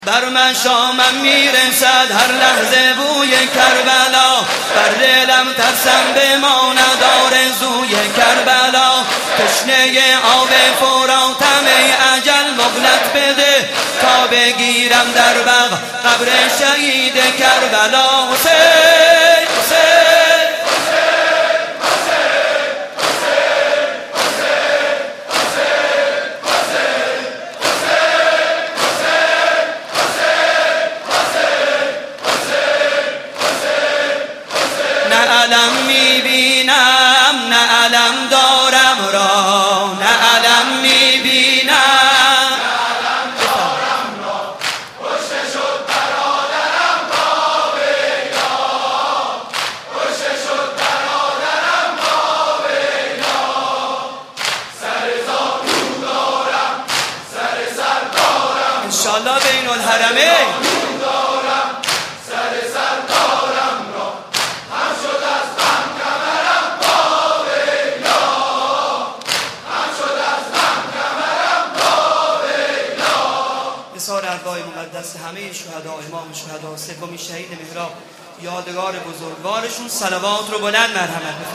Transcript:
بر مشامم میرسد هر لحظه بوی کربلا، بر دلم ترسم بماند آرزوی کربلا. تشنه آب فراتم ای اجل مهلت بده، تا بگیرم در قبر شهید کربلا. حسین حسین نه علم میبینم نه علم دارم را، نه علم میبینم نه علم دارم را. کشته شد برادرم با ویلا، کشته شد برادرم با ویلا. سر زانو دارم سر دارم انشالله بین الحرمین. سار ارواح مقدس همه شهدا، امام شهدا، سومین شهید مهراب، یادگار بزرگوارشون صلوات رو بلند مرحمت